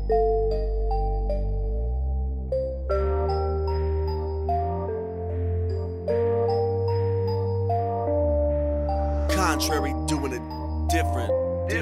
Contrary, doing it different.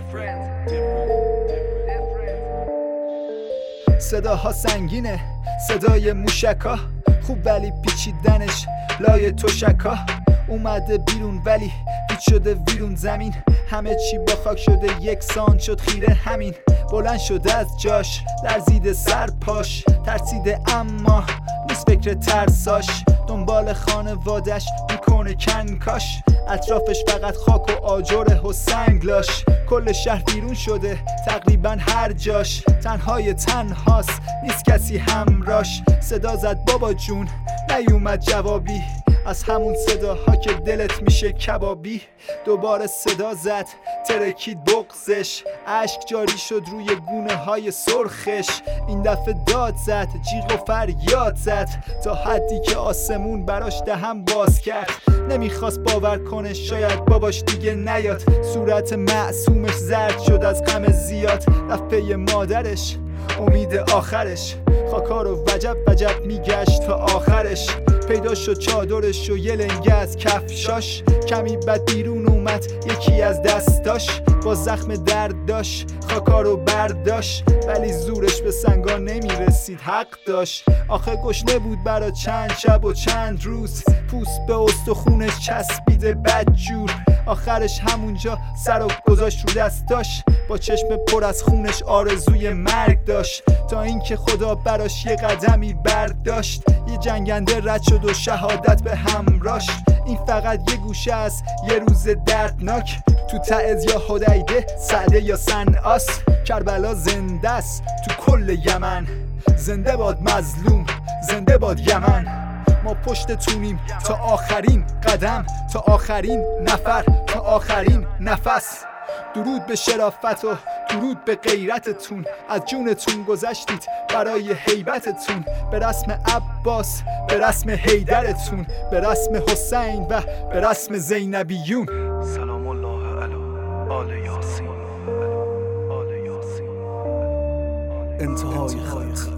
صداها سنگینه، صدای موشکا خوب ولی پیچیدنش لای تشکا. اومده بیرون ولی هیچ شده ویرون زمین. همه چی با خاک شده یکسان شد خیره همین. بلند شده از جاش لرزیده سر پاش ترسیده اما نیست فکر ترساش. دنبال خانوادش میکنه کنکاش. اطرافش فقط خاک و آجره و سنگلاش. کل شهر بیرون شده تقریبا هر جاش. تنهای تنهاست نیست کسی همراش. صدا زد بابا جون نیومد جوابی. از همون صداها که دلت میشه کبابی. دوباره صدا زد ترکید بغزش. اشک جاری شد روی گونه های سرخش. این دفعه داد زد جیغ و فریاد زد تا حدی که آسمون براش دهن باز کرد. نمیخواست باور کنه شاید باباش دیگه نیاد. صورت معصومش زرد شد از غم زیاد. رفت پی مادرش امید آخرش. خاکا رو وجب میگشت تا آخرش. پیدا شد چادرش و یه لنگه از کفشاش. کمی بعد بیرون اومد یکی از دستاش. با زخم درد داشت خاکا رو برداشت. ولی زورش به سنگا نمیرسید حق داشت. آخه گشنه بود برا چند شب و چند روز. پوست به استخونش چسبیده بدجور. آخرش همونجا سر و گذاشت رو دستاش. با چشم پر از خونش آرزوی مرگ داشت. تا اینکه خدا براش یه قدمی برداشت. یه جنگنده رد شد و شهادت به همراش. این فقط یه گوشه از یه روز دردناک. تو تعز یا حدیده، سعده یا صنعاس. کربلا زنده است تو کل یمن. زنده باد مظلوم، زنده باد یمن. ما پشتتونیم تا آخرین قدم، تا آخرین نفر، تا آخرین نفس. درود به شرافت و درود به غیرتتون. از جونتون گذشتید برای هیبتتون. به رسم عباس، به رسم حیدرتون، به رسم حسین و به رسم زینبیون. سلام الله علی آل یاسین. انتهای خط.